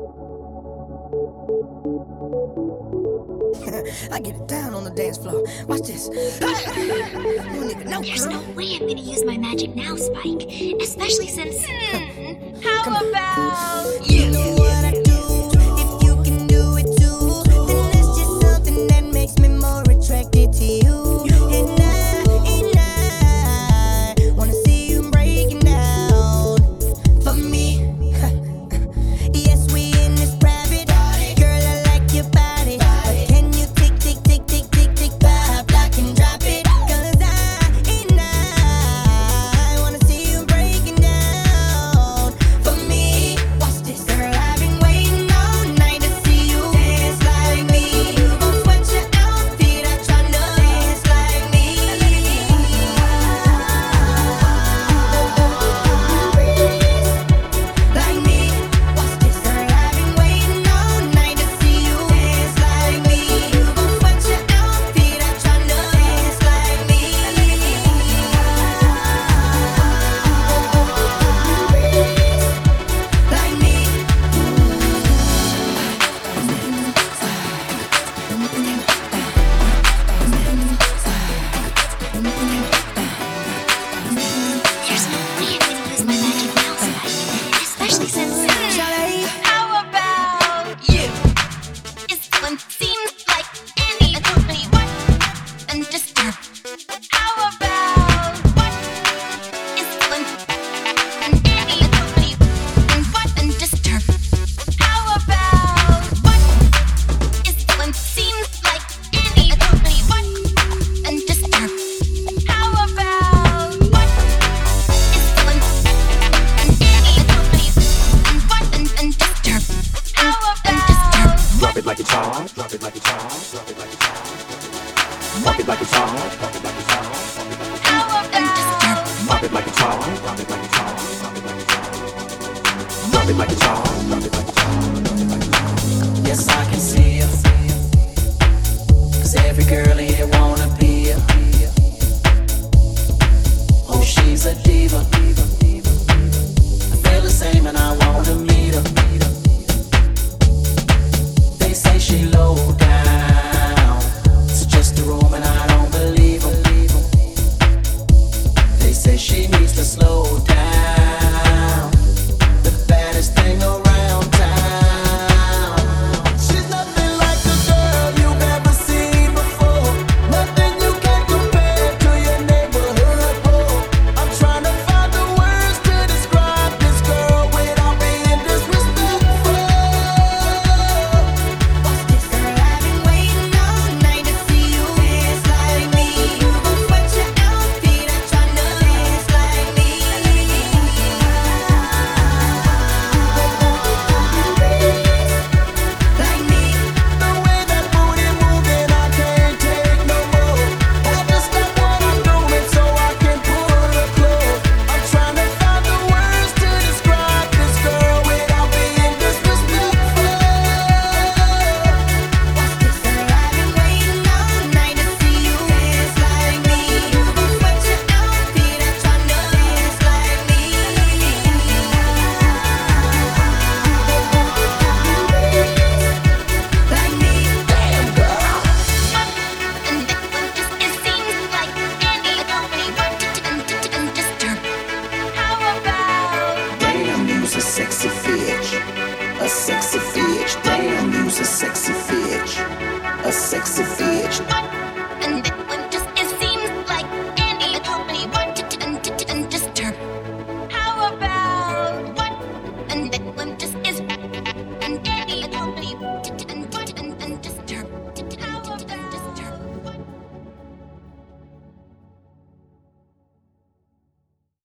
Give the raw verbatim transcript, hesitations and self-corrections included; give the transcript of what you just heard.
I get it down on the dance floor. Watch this. You nigga know, There's girl. no way I'm gonna use my magic now, Spike. Especially since. Hmm, how about You know what I do. If you can do it too, then that's just something that makes me more attracted to you. And I, and I wanna see you breaking down for me. Yes, we in this private party. Girl, I like your body. But can you tick, tick, tick, tick, tick, tick, pop, lock and drop it? Cause I, and I wanna see you breaking down for me. Watch this. Girl, I've been waiting all night to see you dance like me. Gon' sweat your outfit, I tryna dance like me. Like me. Watch this. Girl, I've been waiting all night to see you dance like me. Gon' sweat your outfit, I tryna dance like me. Like me. There's no way I'm gonna use my magic now, Spike. Especially since. Charlie. how about you? This one seems like any company. What? And just. How about What is one and any company? And what and just how about what is one seems like any company? What and just how about what is one and any company? And what and and just how and just about Drop it like it's hot, drop it like it's hot, drop it like it's hot. Drop it like it's hot, drop it like it's hot, drop it like it's hot. how and just about Drop it like it's hot, drop it like it's hot, drop it like it's hot. Drop it like it's hot, drop it like it's hot, drop it like it's hot. Yes, I can see you. Cause every girl in here wanna be you. Oh, she's a diva. I feel the same and I wanna meet her. They say she low down. It's just a room and I don't believe them. They say she needs to slow down. The baddest thing around town. She's nothing like the girl you've ever seen before. Nothing you can compare to your neighborhood boy. I'm trying to find the words to describe this girl without being disrespectful. Watch this. Girl, I've been waiting all night to see you dance like me. Gon' sweat your outfit, I tryna dance like me. Like me. The way that booty moving, I can't take no more. Have to stop what I'm doing so I can pull her close. I'm trying to find the words to describe this girl without being disrespectful. Watch this. Girl, I've been waiting all night to see you dance like me. Gon' sweat your outfit, I tryna dance like me. Like me. Damn girl. and that one just it seems like any company. What and and just how about Damn, you's a sexy bitch. A sexy bitch. Damn, you's a sexy bitch. A sexy bitch.